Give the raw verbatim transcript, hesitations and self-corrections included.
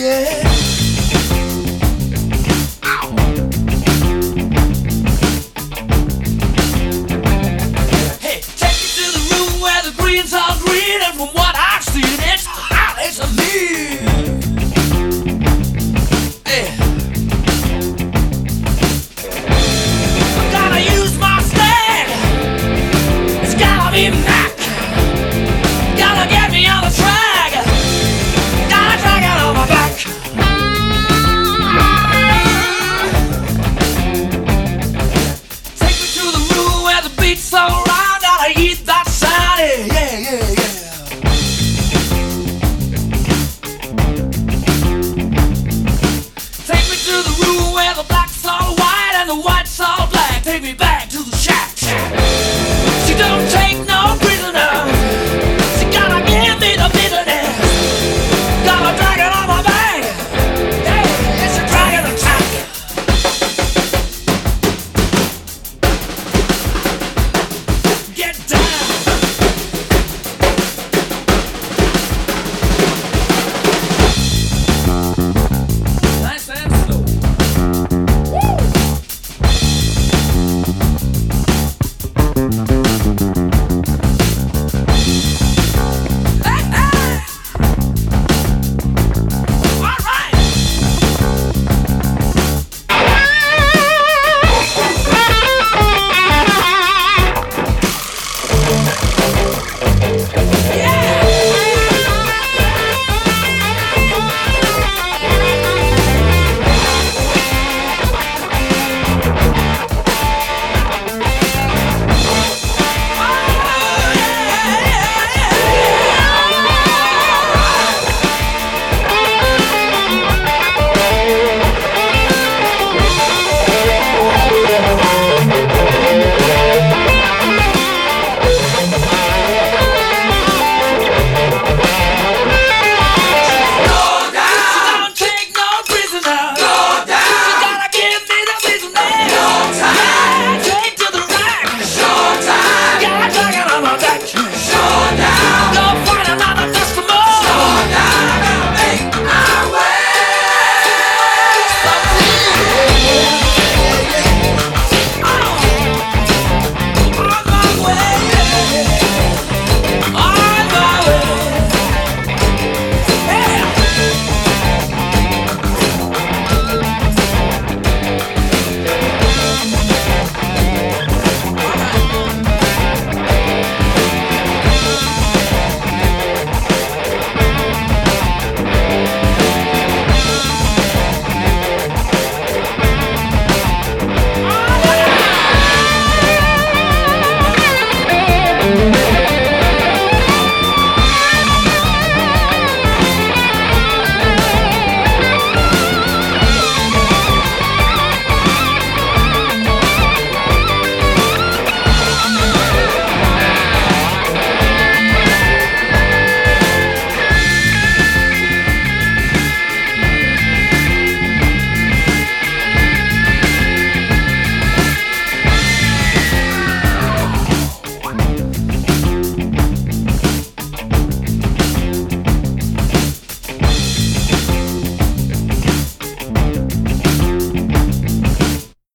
yeah. Hey, take me to the room where the green's all green, and from what I've seen, it's hot as a leaf. Yeah. I'm gonna use my stand. It's gotta be Mac. Gotta get me on the track. Gotta drag it on my back. Take me to the room where the beat's so loud. Gotta eat that sound. Yeah, yeah, yeah. Take me to the room where the black's all white and the white's all black. Take me back to the shack. She don't take